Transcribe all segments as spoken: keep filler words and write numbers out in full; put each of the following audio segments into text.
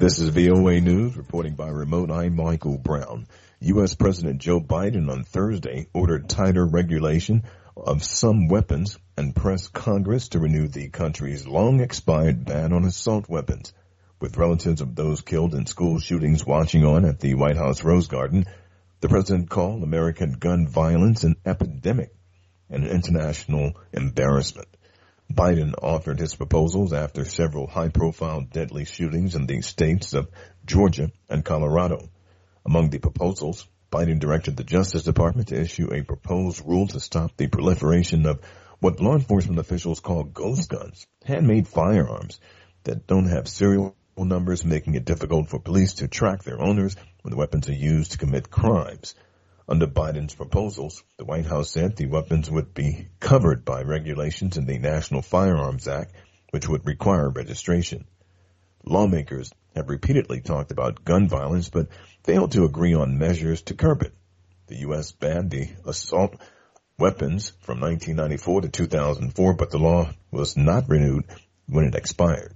This is V O A News, reporting by remote. I'm Michael Brown. U S. President Joe Biden on Thursday ordered tighter regulation of some weapons and pressed Congress to renew the country's long-expired ban on assault weapons. With relatives of those killed in school shootings watching on at the White House Rose Garden, the president called American gun violence an epidemic and an international embarrassment. Biden offered his proposals after several high-profile deadly shootings in the states of Georgia and Colorado. Among the proposals, Biden directed the Justice Department to issue a proposed rule to stop the proliferation of what law enforcement officials call ghost guns, handmade firearms that don't have serial numbers, making it difficult for police to track their owners when the weapons are used to commit crimes. Under Biden's proposals, the White House said the weapons would be covered by regulations in the National Firearms Act, which would require registration. Lawmakers have repeatedly talked about gun violence, but failed to agree on measures to curb it. The U S banned the assault weapons from nineteen ninety-four to two thousand four, but the law was not renewed when it expired.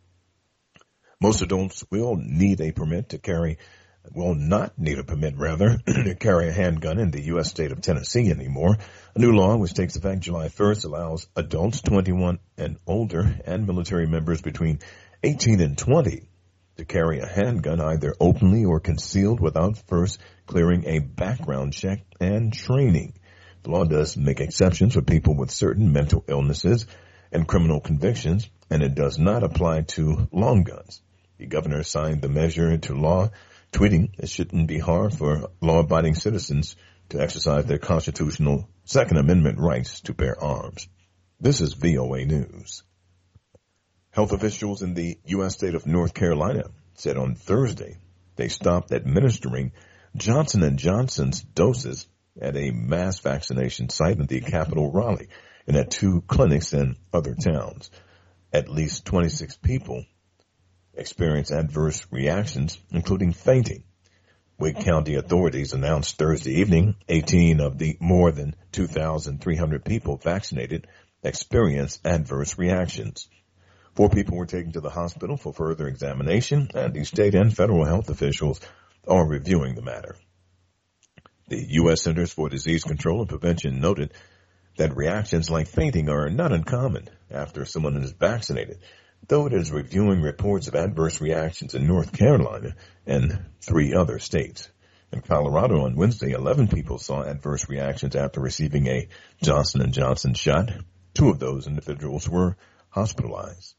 Most adults will need a permit to carry will not need a permit, rather, to carry a handgun in the U S state of Tennessee anymore. A new law, which takes effect July first, allows adults twenty-one and older and military members between eighteen and twenty to carry a handgun either openly or concealed without first clearing a background check and training. The law does make exceptions for people with certain mental illnesses and criminal convictions, and it does not apply to long guns. The governor signed the measure into law, tweeting it shouldn't be hard for law-abiding citizens to exercise their constitutional Second Amendment rights to bear arms. This is V O A News. Health officials in the U S state of North Carolina said on Thursday they stopped administering Johnson and Johnson's doses at a mass vaccination site in the capital, Raleigh, and at two clinics in other towns. At least twenty-six people experienced adverse reactions, including fainting. Wake County authorities announced Thursday evening eighteen of the more than two thousand three hundred people vaccinated experienced adverse reactions. Four people were taken to the hospital for further examination, and the state and federal health officials are reviewing the matter. The U S. Centers for Disease Control and Prevention noted that reactions like fainting are not uncommon after someone is vaccinated, though it is reviewing reports of adverse reactions in North Carolina and three other states. In Colorado on Wednesday, eleven people saw adverse reactions after receiving a Johnson and Johnson shot. Two of those individuals were hospitalized.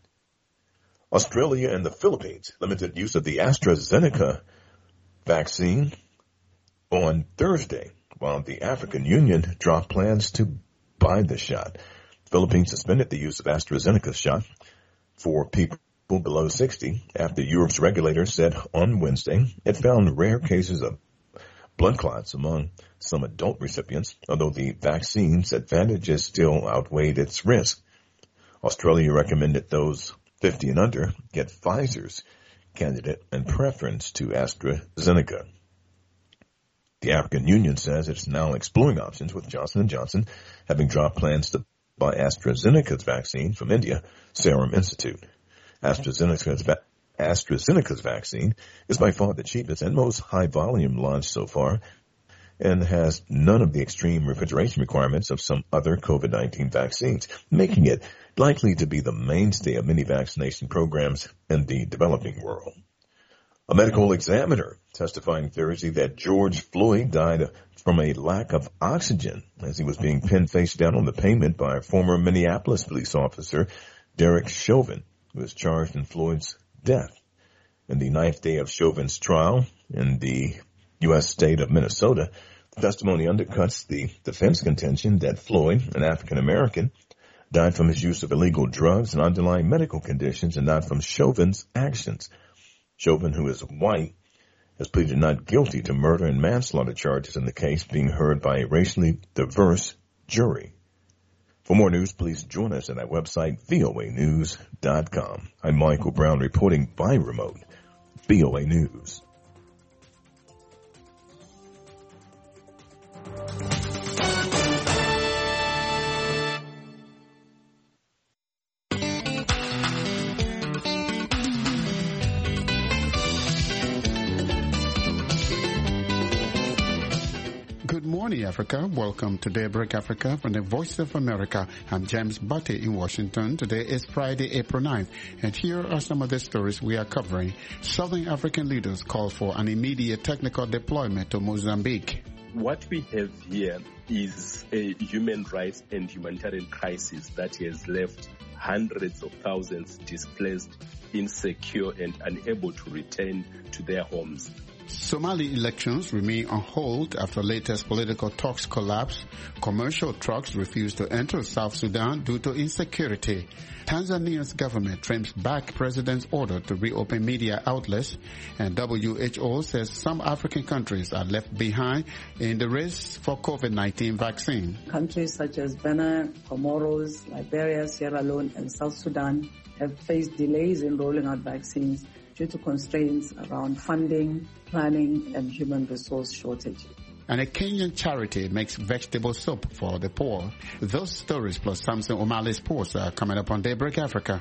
Australia and the Philippines limited use of the AstraZeneca vaccine on Thursday, while the African Union dropped plans to buy the shot. The Philippines suspended the use of AstraZeneca's shot for people below sixty after Europe's regulators said on Wednesday it found rare cases of blood clots among some adult recipients, although the vaccine's advantages still outweighed its risk. Australia recommended those fifty and under get Pfizer's candidate and preference to AstraZeneca. The African Union says it's now exploring options, with Johnson and Johnson having dropped plans to buy AstraZeneca's vaccine from India Serum Institute. AstraZeneca's, va- AstraZeneca's vaccine is by far the cheapest and most high-volume launch so far, and has none of the extreme refrigeration requirements of some other COVID nineteen vaccines, making it likely to be the mainstay of many vaccination programs in the developing world. A medical examiner testifying Thursday that George Floyd died from a lack of oxygen as he was being pinned face down on the pavement by a former Minneapolis police officer, Derek Chauvin, who was charged in Floyd's death. In the ninth day of Chauvin's trial in the U S state of Minnesota, the testimony undercuts the defense contention that Floyd, an African-American, died from his use of illegal drugs and underlying medical conditions and not from Chauvin's actions. Chauvin, who is white, has pleaded not guilty to murder and manslaughter charges in the case being heard by a racially diverse jury. For more news, please join us at our website, V O A news dot com. I'm Michael Brown reporting by remote, V O A News. morning, Africa. Welcome to Daybreak Africa from the Voice of America. I'm James Butte in Washington. Today is Friday, April ninth, and here are some of the stories we are covering. Southern African leaders call for an immediate technical deployment to Mozambique. What we have here is a human rights and humanitarian crisis that has left hundreds of thousands displaced, insecure, and unable to return to their homes. Somali elections remain on hold after latest political talks collapse. Commercial trucks refuse to enter South Sudan due to insecurity. Tanzania's government trims back president's order to reopen media outlets. And W H O says some African countries are left behind in the race for COVID nineteen vaccine. Countries such as Benin, Comoros, Liberia, Sierra Leone, and South Sudan have faced delays in rolling out vaccines due to constraints around funding, planning, and human resource shortage. And a Kenyan charity makes vegetable soup for the poor. Those stories plus Samson O'Malley's Sports are coming up on Daybreak Africa.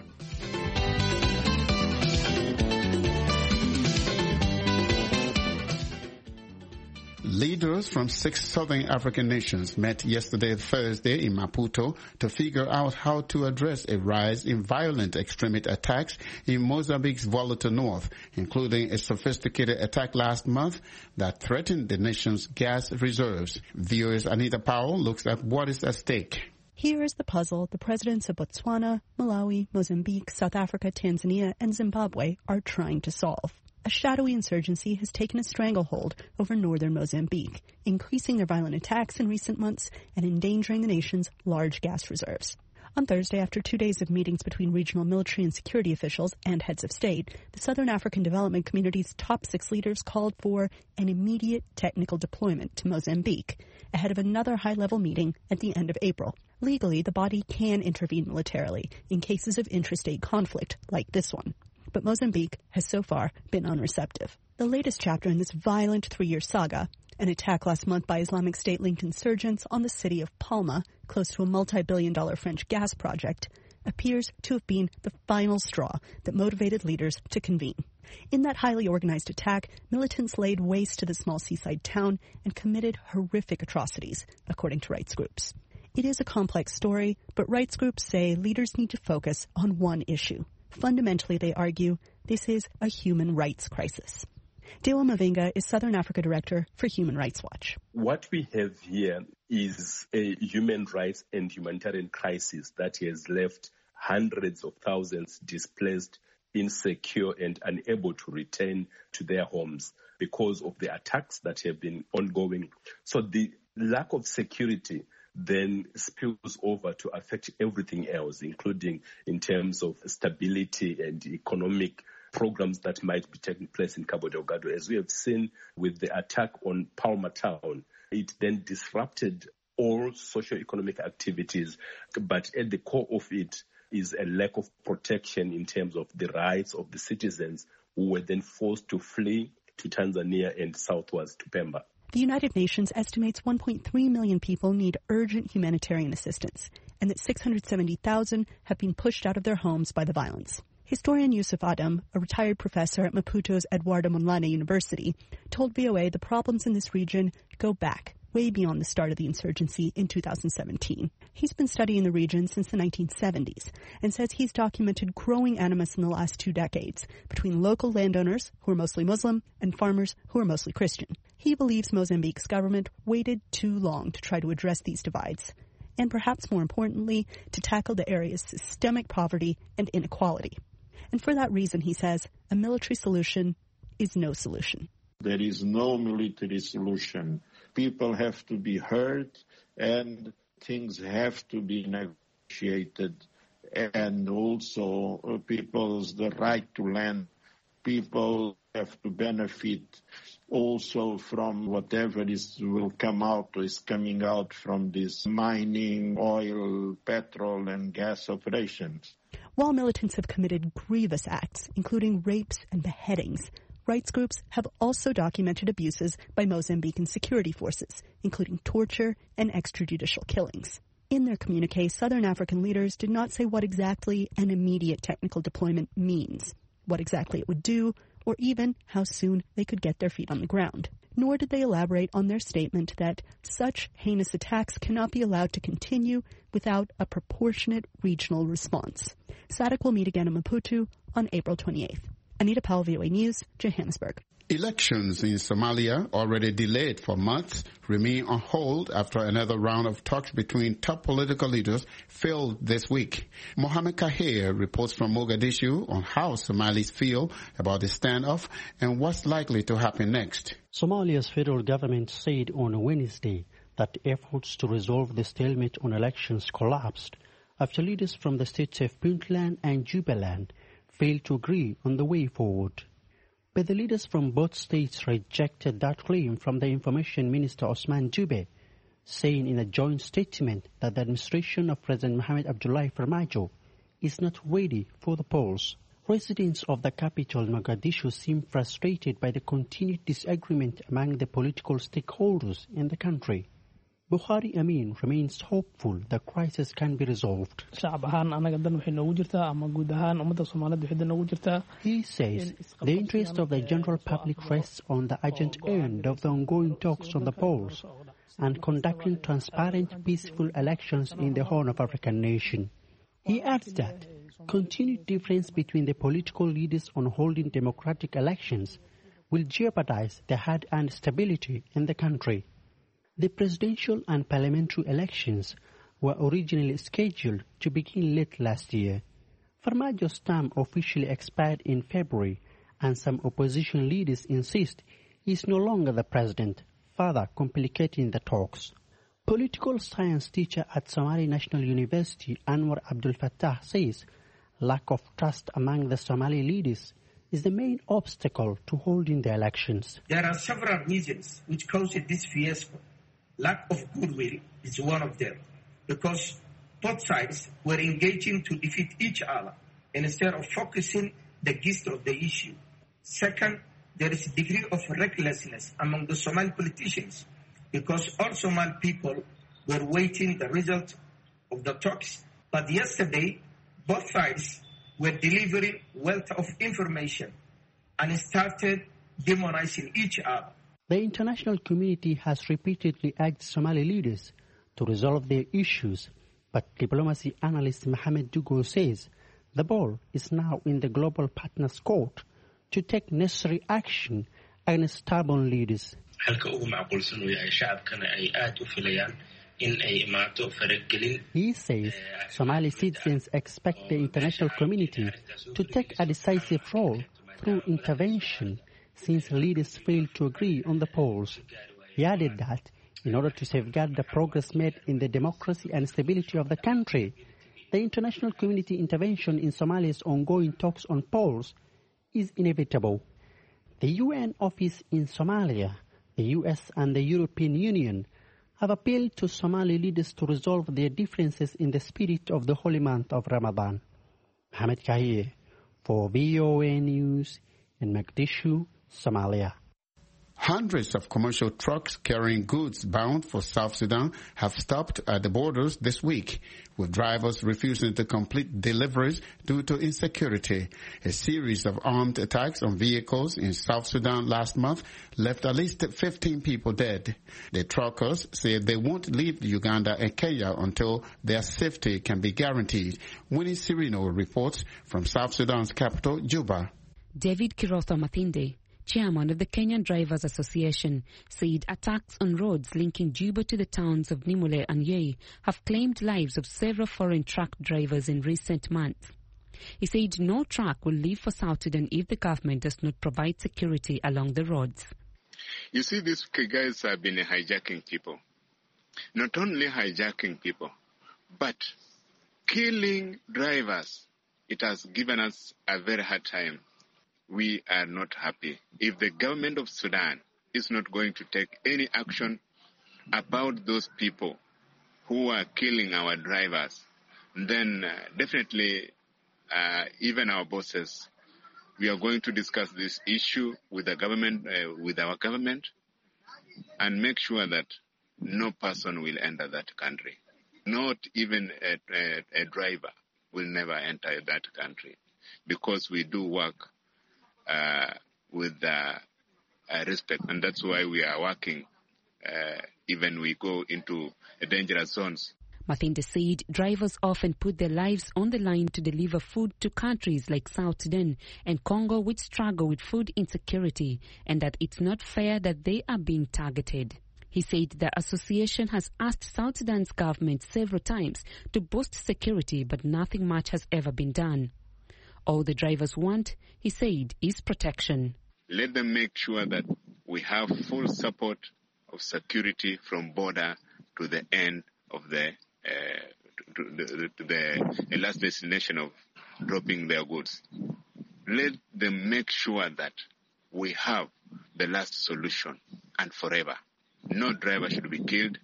Leaders from six southern African nations met yesterday, Thursday, in Maputo to figure out how to address a rise in violent extremist attacks in Mozambique's volatile north, including a sophisticated attack last month that threatened the nation's gas reserves. V O A's Anita Powell looks at what is at stake. Here is the puzzle the presidents of Botswana, Malawi, Mozambique, South Africa, Tanzania, and Zimbabwe are trying to solve. A shadowy insurgency has taken a stranglehold over northern Mozambique, increasing their violent attacks in recent months and endangering the nation's large gas reserves. On Thursday, after two days of meetings between regional military and security officials and heads of state, the Southern African Development Community's top six leaders called for an immediate technical deployment to Mozambique, ahead of another high-level meeting at the end of April. Legally, the body can intervene militarily in cases of intrastate conflict like this one. But Mozambique has so far been unreceptive. The latest chapter in this violent three-year saga, an attack last month by Islamic State-linked insurgents on the city of Palma, close to a multi-billion dollar French gas project, appears to have been the final straw that motivated leaders to convene. In that highly organized attack, militants laid waste to the small seaside town and committed horrific atrocities, according to rights groups. It is a complex story, but rights groups say leaders need to focus on one issue. Fundamentally, they argue, this is a human rights crisis. Dewa Mavinga is Southern Africa Director for Human Rights Watch. What we have here is a human rights and humanitarian crisis that has left hundreds of thousands displaced, insecure, and unable to return to their homes because of the attacks that have been ongoing. So the lack of security then spills over to affect everything else, including in terms of stability and economic programs that might be taking place in Cabo Delgado. As we have seen with the attack on Palma town, it then disrupted all socio-economic activities, but at the core of it is a lack of protection in terms of the rights of the citizens who were then forced to flee to Tanzania and southwards to Pemba. The United Nations estimates one point three million people need urgent humanitarian assistance, and that six hundred seventy thousand have been pushed out of their homes by the violence. Historian Yusuf Adam, a retired professor at Maputo's Eduardo Mondlane University, told V O A the problems in this region go back way beyond the start of the insurgency in two thousand seventeen. He's been studying the region since the nineteen seventies and says he's documented growing animus in the last two decades between local landowners, who are mostly Muslim, and farmers, who are mostly Christian. He believes Mozambique's government waited too long to try to address these divides, and perhaps more importantly, to tackle the area's systemic poverty and inequality. And for that reason, he says, a military solution is no solution. There is no military solution. People have to be heard and things have to be negotiated. And also uh, people's the right to land. People have to benefit also from whatever is will come out or is coming out from this mining, oil, petrol and gas operations. While militants have committed grievous acts, including rapes and beheadings, rights groups have also documented abuses by Mozambican security forces, including torture and extrajudicial killings. In their communique, Southern African leaders did not say what exactly an immediate technical deployment means, what exactly it would do, or even how soon they could get their feet on the ground. nor did they elaborate on their statement that such heinous attacks cannot be allowed to continue without a proportionate regional response. SADC will meet again in Maputo on April twenty-eighth. Anita Powell, V O A News, Johannesburg. Elections in Somalia, already delayed for months, remain on hold after another round of talks between top political leaders failed this week. Mohammed Kahir reports from Mogadishu on how Somalis feel about the standoff and what's likely to happen next. Somalia's federal government said on Wednesday that efforts to resolve the stalemate on elections collapsed after leaders from the states of Puntland and Jubaland failed to agree on the way forward. But the leaders from both states rejected that claim from the Information Minister Osman Jube, saying in a joint statement that the administration of President Mohamed Abdullahi Farmajo is not ready for the polls. Residents of the capital, Mogadishu, seem frustrated by the continued disagreement among the political stakeholders in the country. Bukhari Amin remains hopeful the crisis can be resolved. He says the interest of the general public rests on the urgent end of the ongoing talks on the polls and conducting transparent, peaceful elections in the Horn of African nation. He adds that continued difference between the political leaders on holding democratic elections will jeopardize the hard-earned stability in the country. The presidential and parliamentary elections were originally scheduled to begin late last year. Farmajo's term officially expired in February, and some opposition leaders insist he is no longer the president, further complicating the talks. Political science teacher at Somali National University, Anwar Abdul Fattah, says lack of trust among the Somali leaders is the main obstacle to holding the elections. There are several reasons which caused this fiasco. Lack of goodwill is one of them, because both sides were engaging to defeat each other instead of focusing the gist of the issue. Second, there is a degree of recklessness among the Somali politicians, because all Somali people were waiting the result of the talks. But yesterday, both sides were delivering wealth of information and started demonizing each other. The international community has repeatedly urged Somali leaders to resolve their issues, but diplomacy analyst Mohamed Dugo says the ball is now in the global partners' court to take necessary action against stubborn leaders. He says Somali citizens expect the international community to take a decisive role through intervention, since leaders failed to agree on the polls. He added that in order to safeguard the progress made in the democracy and stability of the country, the international community intervention in Somalia's ongoing talks on polls is inevitable. The U N office in Somalia, the U S and the European Union have appealed to Somali leaders to resolve their differences in the spirit of the holy month of Ramadan. Mohammed Kahir for V O A News in Mogadishu, Somalia. Hundreds of commercial trucks carrying goods bound for South Sudan have stopped at the borders this week, with drivers refusing to complete deliveries due to insecurity. A series of armed attacks on vehicles in South Sudan last month left at least fifteen people dead. The truckers say they won't leave Uganda and Kenya until their safety can be guaranteed. Winnie Sirino reports from South Sudan's capital, Juba. David Kirotho Mathinde, chairman of the Kenyan Drivers Association, said attacks on roads linking Juba to the towns of Nimule and Yei have claimed lives of several foreign truck drivers in recent months. He said no truck will leave for South Sudan if the government does not provide security along the roads. You see, these guys have been hijacking people. Not only hijacking people, but killing drivers. It has given us a very hard time. We are not happy. If the government of Sudan is not going to take any action about those people who are killing our drivers, then uh, definitely uh, even our bosses, we are going to discuss this issue with the government, uh, with our government, and make sure that no person will enter that country. Not even a, a, a driver will never enter that country, because we do work Uh, with the uh, respect. And that's why we are working, uh, even we go into dangerous zones. Mathinde said drivers often put their lives on the line to deliver food to countries like South Sudan and Congo, which struggle with food insecurity, and that it's not fair that they are being targeted. He said the association has asked South Sudan's government several times to boost security, but nothing much has ever been done. All the drivers want, he said, is protection. Let them make sure that we have full support of security from border to the end of the Uh, to, the, to the last destination of dropping their goods. Let them make sure that we have the last solution and forever. No driver should be killed.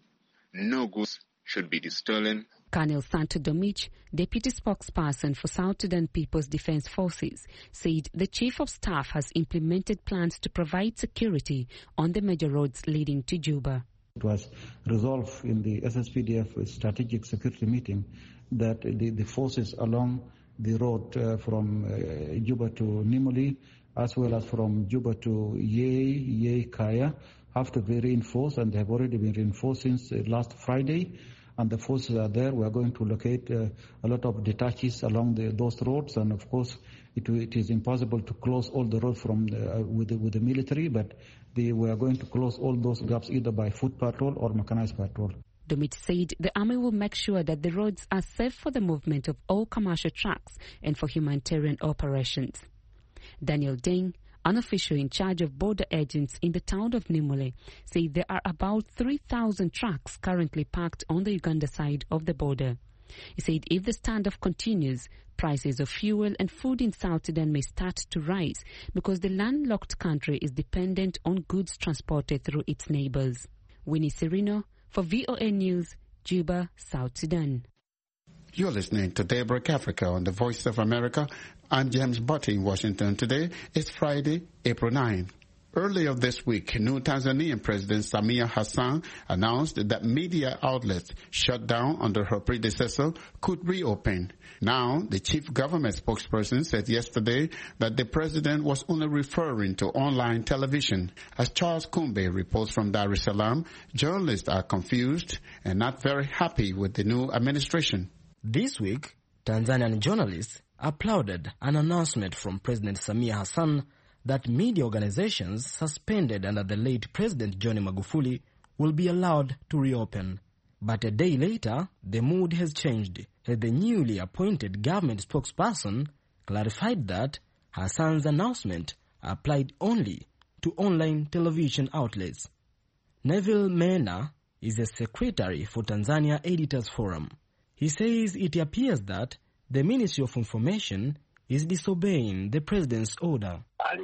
No goods should be stolen. Colonel Santo Domich, deputy spokesperson for South Sudan People's Defense Forces, said the chief of staff has implemented plans to provide security on the major roads leading to Juba. It was resolved in the S S P D F strategic security meeting that the, the forces along the road uh, from uh, Juba to Nimule, as well as from Juba to Yei, Yei Kaya, have to be reinforced, and they have already been reinforced since uh, last Friday. And the forces are there. We are going to locate uh, a lot of detaches along the, those roads, and of course, it, it is impossible to close all the roads from the, uh, with, the, with the military, but the, we are going to close all those gaps either by foot patrol or mechanized patrol. Domit said the army will make sure that the roads are safe for the movement of all commercial trucks and for humanitarian operations. Daniel Deng, an official in charge of border agents in the town of Nimule, said there are about three thousand trucks currently parked on the Uganda side of the border. He said if the standoff continues, prices of fuel and food in South Sudan may start to rise because the landlocked country is dependent on goods transported through its neighbors. Winnie Serino for V O A News, Juba, South Sudan. You're listening to Daybreak Africa on the Voice of America. I'm James Butte in Washington. Today is Friday, April ninth. Earlier this week, new Tanzanian President Samia Hassan announced that media outlets shut down under her predecessor could reopen. Now, the chief government spokesperson said yesterday that the president was only referring to online television. As Charles Kumbe reports from Dar es Salaam, journalists are confused and not very happy with the new administration. This week, Tanzanian journalists applauded an announcement from President Samia Hassan that media organizations suspended under the late President John Magufuli will be allowed to reopen. But a day later, the mood has changed, as the newly appointed government spokesperson clarified that Hassan's announcement applied only to online television outlets. Neville Mena is a secretary for Tanzania Editors Forum. He says it appears that the Ministry of Information is disobeying the president's order.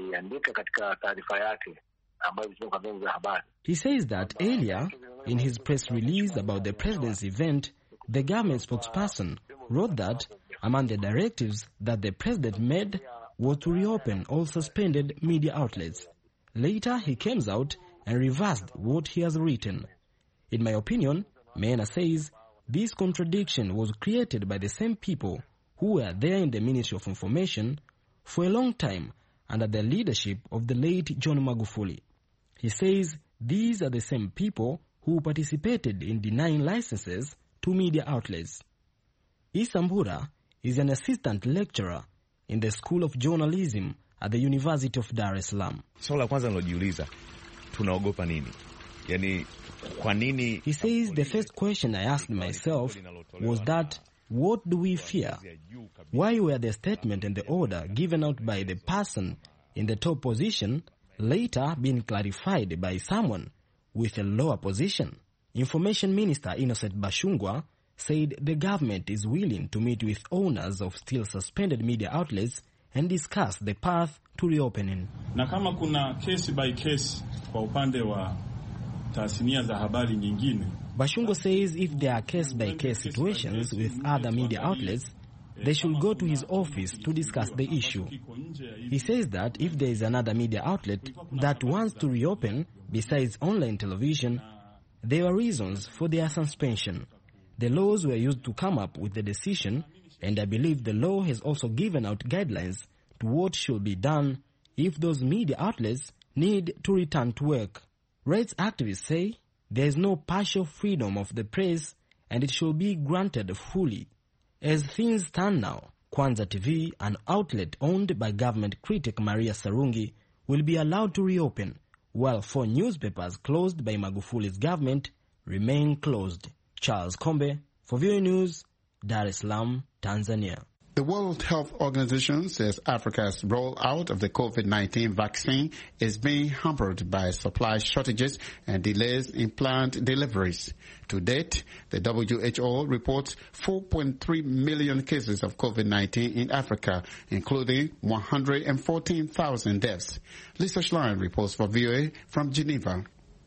He says that earlier, in his press release about the president's event, the government spokesperson wrote that among the directives that the president made was to reopen all suspended media outlets. Later, he came out and reversed what he has written. In my opinion, Mena says this contradiction was created by the same people who were there in the Ministry of Information for a long time under the leadership of the late John Magufuli. He says these are the same people who participated in denying licenses to media outlets. Isambura is an assistant lecturer in the School of Journalism at the University of Dar es Salaam. Swala la kwanza nilojiuliza, tunaogopa nini? Yani kwa nini? He says the first question I asked myself was that what do we fear? Why were the statement and the order given out by the person in the top position later being clarified by someone with a lower position? Information Minister Innocent Bashungwa said the government is willing to meet with owners of still suspended media outlets and discuss the path to reopening. Na kama kuna case by case kwa upande wa tasnia za habari nyingine, Bashungwa says if there are case-by-case situations with other media outlets, they should go to his office to discuss the issue. He says that if there is another media outlet that wants to reopen besides online television, there are reasons for their suspension. The laws were used to come up with the decision, and I believe the law has also given out guidelines to what should be done if those media outlets need to return to work. Rights activists say there is no partial freedom of the press and it should be granted fully. As things stand now, Kwanza T V, an outlet owned by government critic Maria Sarungi, will be allowed to reopen, while four newspapers closed by Magufuli's government remain closed. Charles Kombe, for V O A News, Dar es Salaam, Tanzania. The World Health Organization says Africa's rollout of the COVID nineteen vaccine is being hampered by supply shortages and delays in planned deliveries. To date, the W H O reports four point three million cases of COVID nineteen in Africa, including one hundred fourteen thousand deaths. Lisa Schlein reports for V O A from Geneva.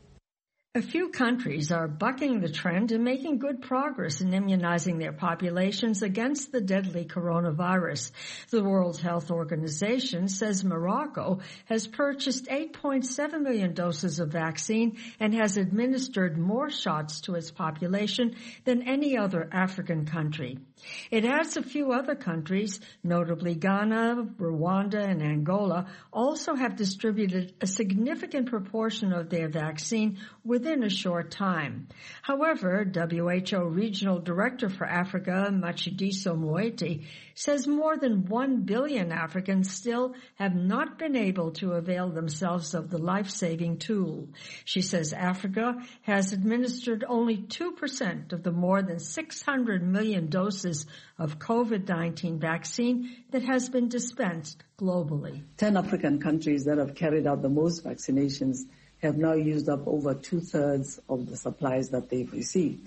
A few countries are bucking the trend and making good progress in immunizing their populations against the deadly coronavirus. The World Health Organization says Morocco has purchased eight point seven million doses of vaccine and has administered more shots to its population than any other African country. It adds a few other countries, notably Ghana, Rwanda, and Angola, also have distributed a significant proportion of their vaccine within a short time. However, W H O Regional Director for Africa, Matshidiso Moeti, says more than one billion Africans still have not been able to avail themselves of the life-saving tool. She says Africa has administered only two percent of the more than six hundred million doses of COVID nineteen vaccine that has been dispensed globally. Ten African countries that have carried out the most vaccinations have now used up over two-thirds of the supplies that they've received.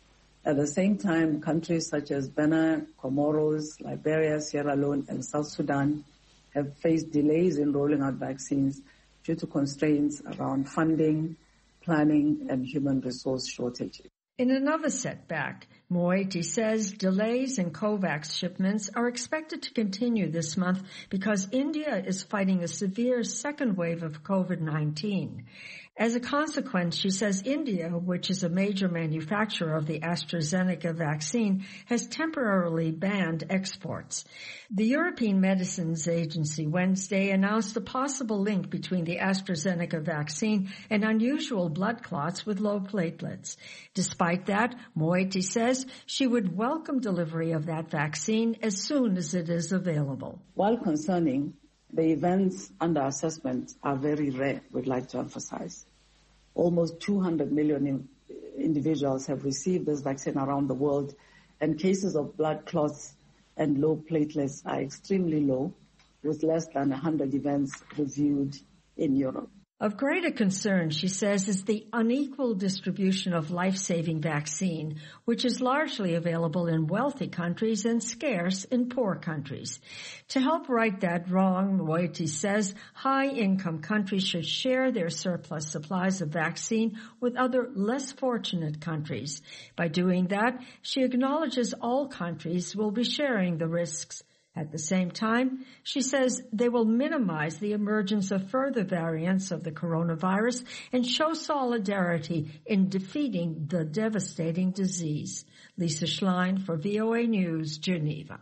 At the same time, countries such as Benin, Comoros, Liberia, Sierra Leone, and South Sudan have faced delays in rolling out vaccines due to constraints around funding, planning, and human resource shortages. In another setback, Moeti says delays in COVAX shipments are expected to continue this month because India is fighting a severe second wave of COVID nineteen. As a consequence, she says India, which is a major manufacturer of the AstraZeneca vaccine, has temporarily banned exports. The European Medicines Agency Wednesday announced a possible link between the AstraZeneca vaccine and unusual blood clots with low platelets. Despite that, Moeti says she would welcome delivery of that vaccine as soon as it is available. While concerning, the events under assessment are very rare, we'd like to emphasize. Almost two hundred million in, individuals have received this vaccine around the world, and cases of blood clots and low platelets are extremely low, with less than one hundred events reviewed in Europe. Of greater concern, she says, is the unequal distribution of life-saving vaccine, which is largely available in wealthy countries and scarce in poor countries. To help right that wrong, Moeti says high-income countries should share their surplus supplies of vaccine with other less fortunate countries. By doing that, she acknowledges all countries will be sharing the risks. At the same time, she says they will minimize the emergence of further variants of the coronavirus and show solidarity in defeating the devastating disease. Lisa Schlein for V O A News, Geneva.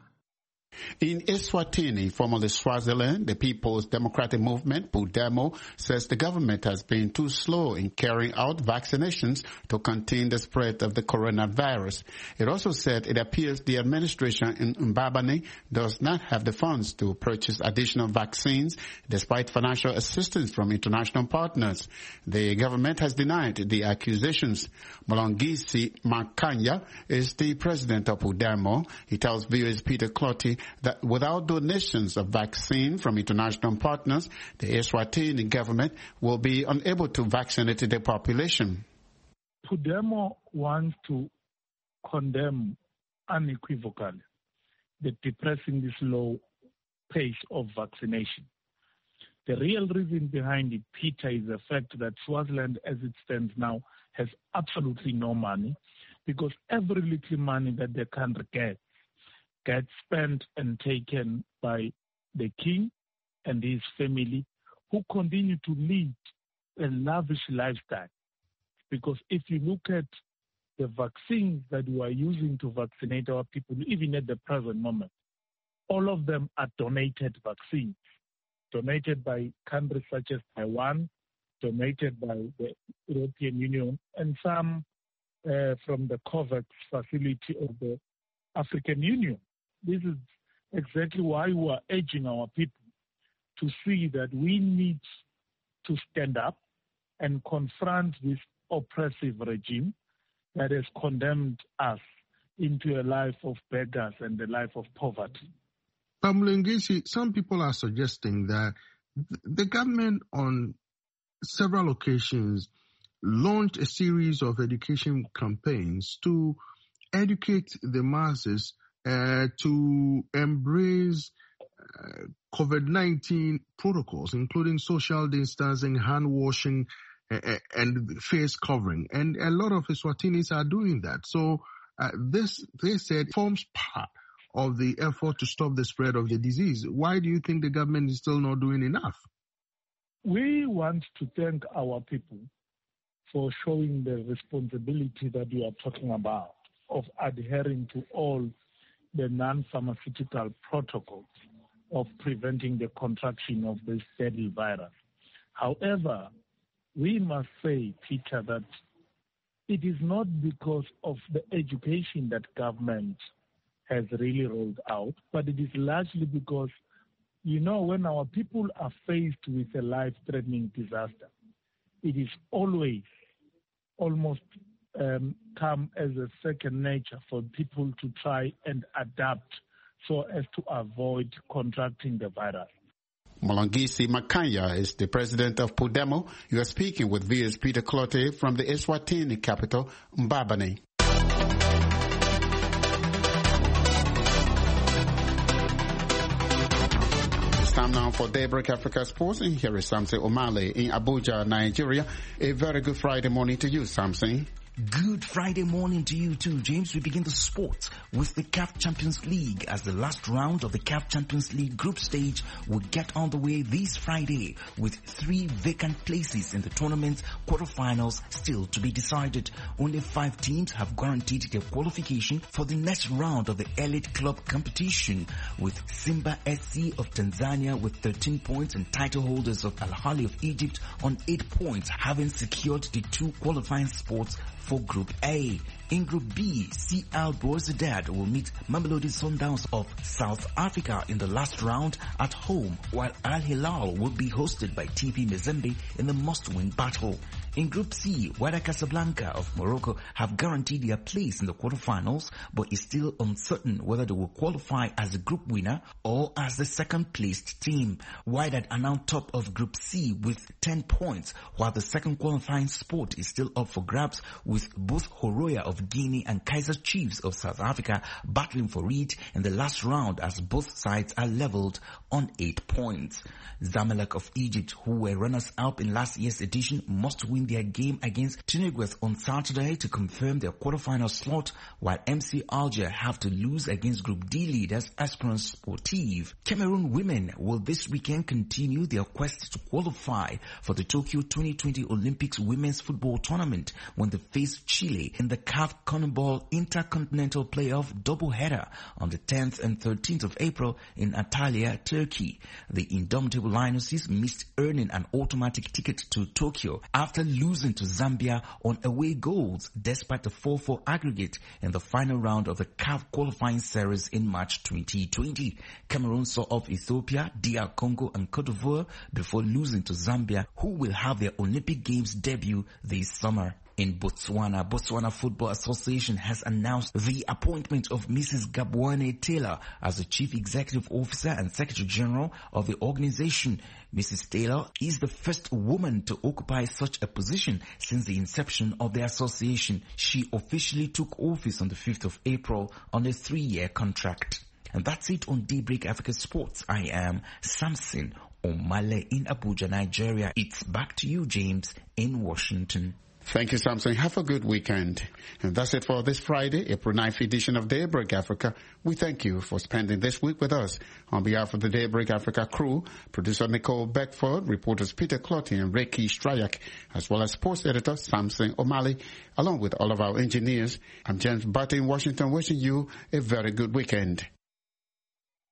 In Eswatini, formerly Swaziland, the People's Democratic Movement, PUDEMO, says the government has been too slow in carrying out vaccinations to contain the spread of the coronavirus. It also said it appears the administration in Mbabane does not have the funds to purchase additional vaccines despite financial assistance from international partners. The government has denied the accusations. Molongisi Makanya is the president of PUDEMO. He tells V O A's Peter Clotty that without donations of vaccine from international partners, the Eswatini government will be unable to vaccinate the population. PUDEMO wants to condemn unequivocally the depressing this low pace of vaccination. The real reason behind it, Peter, is the fact that Swaziland, as it stands now, has absolutely no money, because every little money that the country gets gets spent and taken by the king and his family, who continue to lead a lavish lifestyle. Because if you look at the vaccines that we are using to vaccinate our people, even at the present moment, all of them are donated vaccines. donated by countries such as Taiwan, donated by the European Union, and some uh, from the COVAX facility of the African Union. This is exactly why we are urging our people to see that we need to stand up and confront this oppressive regime that has condemned us into a life of beggars and a life of poverty. Mulungisi, some people are suggesting that the government on several occasions launched a series of education campaigns to educate the masses uh, to embrace uh, COVID nineteen protocols, including social distancing, hand washing, uh, and face covering. And a lot of Eswatinis are doing that. So uh, this, they said, forms part of the effort to stop the spread of the disease. Why do you think the government is still not doing enough? We want to thank our people for showing the responsibility that you are talking about of adhering to all the non-pharmaceutical protocols of preventing the contraction of this deadly virus. However, we must say, Peter, that it is not because of the education that government has really rolled out, but it is largely because, you know, when our people are faced with a life-threatening disaster, it is always almost um, come as a second nature for people to try and adapt so as to avoid contracting the virus. Mulungisi Makanya is the president of Pudemo. You are speaking with V S Peter Clottey from the Eswatini capital, Mbabane. It's time now for Daybreak Africa Sports, and here is Samson Omale in Abuja, Nigeria. A very good Friday morning to you, Samson. Good Friday morning to you too, James. We begin the sport with the C A F Champions League as the last round of the C A F Champions League group stage will get on the way this Friday with three vacant places in the tournament quarterfinals still to be decided. Only five teams have guaranteed their qualification for the next round of the Elite Club competition, with Simba S C of Tanzania with thirteen points and title holders of Al Ahly of Egypt on eight points having secured the two qualifying spots for Group A. In Group B, C L Belouizdad will meet Mamelodi Sundowns of South Africa in the last round at home, while Al Hilal will be hosted by T P Mazembe in the must-win battle. In Group C, Wydad Casablanca of Morocco have guaranteed their place in the quarterfinals, but is still uncertain whether they will qualify as a group winner or as the second-placed team. Wydad are now top of Group C with ten points, while the second qualifying spot is still up for grabs, with both Horoya of Guinea and Kaizer Chiefs of South Africa battling for it in the last round, as both sides are leveled on eight points. Zamalek of Egypt, who were runners-up in last year's edition, must win their game against Tinigweth on Saturday to confirm their quarterfinal slot, while M C Alger have to lose against Group D leaders Esperance Sportive. Cameroon women will this weekend continue their quest to qualify for the Tokyo twenty twenty Olympics women's football tournament when they face Chile in the C A F CONMEBOL Intercontinental Playoff doubleheader on the tenth and thirteenth of April in Antalya, Turkey. The indomitable Lionesses missed earning an automatic ticket to Tokyo after losing to Zambia on away goals despite the four four aggregate in the final round of the C A F qualifying series in March twenty twenty. Cameroon saw off Ethiopia, D R Congo and Cote d'Ivoire before losing to Zambia, who will have their Olympic Games debut this summer. In Botswana, Botswana Football Association has announced the appointment of Missus Gabwane Taylor as the Chief Executive Officer and Secretary General of the organization. Missus Taylor is the first woman to occupy such a position since the inception of the association. She officially took office on the fifth of April on a three-year contract. And that's it on Daybreak Africa Sports. I am Samson Omale in Abuja, Nigeria. It's back to you, James, in Washington. Thank you, Samson. Have a good weekend. And that's it for this Friday, April ninth edition of Daybreak Africa. We thank you for spending this week with us. On behalf of the Daybreak Africa crew, producer Nicole Beckford, reporters Peter Clottey and Reiki Strayak, as well as sports editor Samson Omale, along with all of our engineers, I'm James Butter in Washington, wishing you a very good weekend.